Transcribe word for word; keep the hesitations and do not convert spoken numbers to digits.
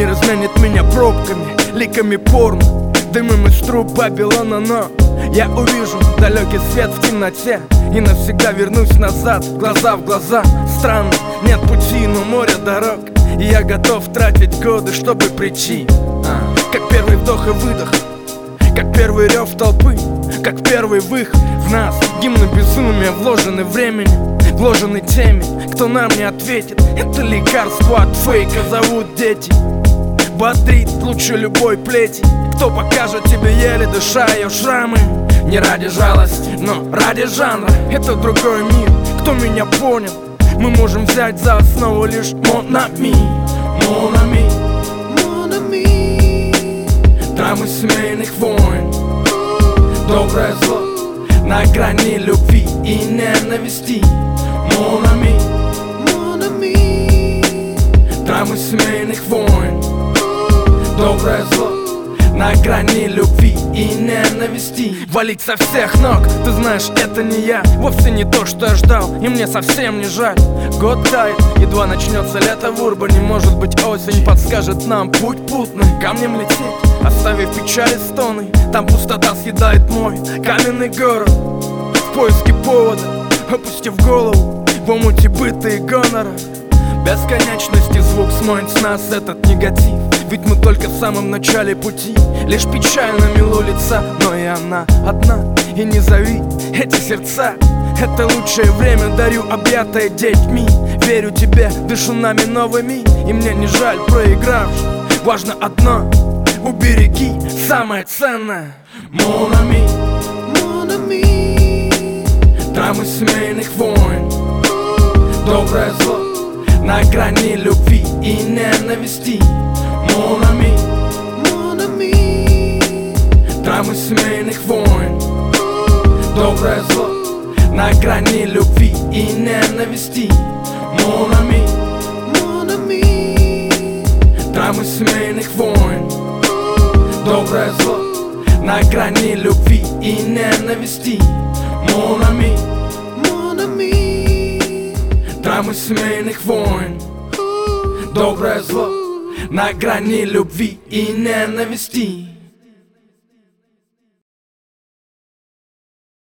Мир изменит меня пробками, ликами порно, дымом из труб Вавилона, но я увижу далекий свет в темноте и навсегда вернусь назад, глаза в глаза. Странно, нет пути, но море дорог, и я готов тратить годы, чтобы прийти. а, Как первый вдох и выдох, как первый рев толпы, как первый выход в нас. Гимны безумия вложены временем, вложены теми, кто нам не ответит. Это лекарство от фейка зовут дети. Бодрит лучше любой плети. Кто покажет тебе, еле дыша, ее шрамы? Не ради жалости, но ради жанра. Это другой мир, кто меня понял? Мы можем взять за основу лишь Mon ami, Mon ami, Mon ami. Драмы семейных войн, доброе зло на грани любви и ненависти. Mon ami, Mon ami. Драмы семейных войн, доброе зло на грани любви и ненависти. Валить со всех ног, ты знаешь, это не я. Вовсе не то, что я ждал, и мне совсем не жаль. Год тает, едва начнется лето в Урбане. Может быть, осень подскажет нам путь путный. Камнем лететь, оставив печали стоны. Там пустота съедает мой каменный город. В поиске повода, опустив голову в омуте быта и гонора. Бесконечности звук смоет с нас этот негатив. Ведь мы только в самом начале пути. Лишь печаль на милу лица, но и она одна. И не зови эти сердца. Это лучшее время, дарю объятое детьми. Верю тебе, дышу нами новыми. И мне не жаль проигравших. Важно одно, убереги самое ценное. Mon ami, Mon ami. Драмы семейных войн, доброе зло на грани любви и ненависти. Mon ami, Mon ami. Драмы семейных войн, доброе зло на грани любви и ненависти. Mon ami, Mon ami. Драмы семейных войн, доброе зло на грани любви и ненависти. Mon ami, Mon ami. Драмы семейных войн, доброе зло на грани любви и ненависти.